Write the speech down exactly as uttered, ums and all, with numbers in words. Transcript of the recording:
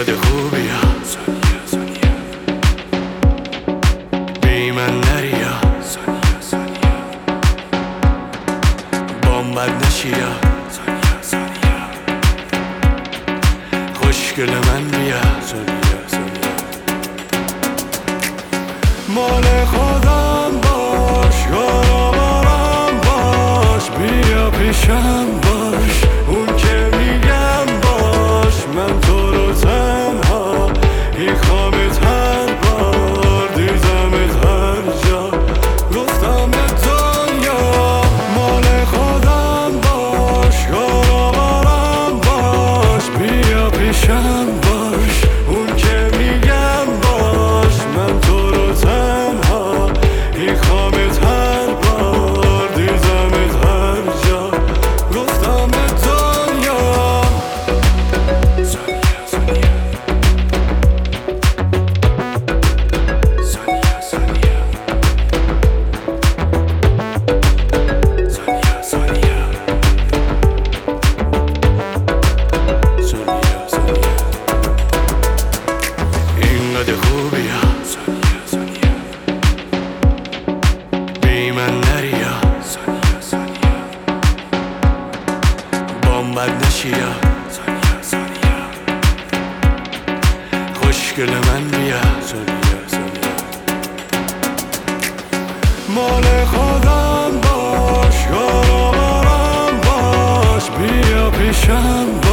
اینقدر خوبی ها بی من نریا بام بد نشیا خوشگل من بیا مال خودم باش یارم باش بیا پیشم باش اون که میگم باش من تو رو تنها میخوامت هر بار دیدمت هر جا گفتم به دنیا مال خودم باش یارم باش بیا پیشم باش اون که میگم باش من تو رو تنها میخوامت هر بار دیدمت هر جا گفتم به دنیا اینقدر خوبی ها بی من نریا بام بد نشیا خوشگل من بیا مال خودم باش یارم باش بیا پیشم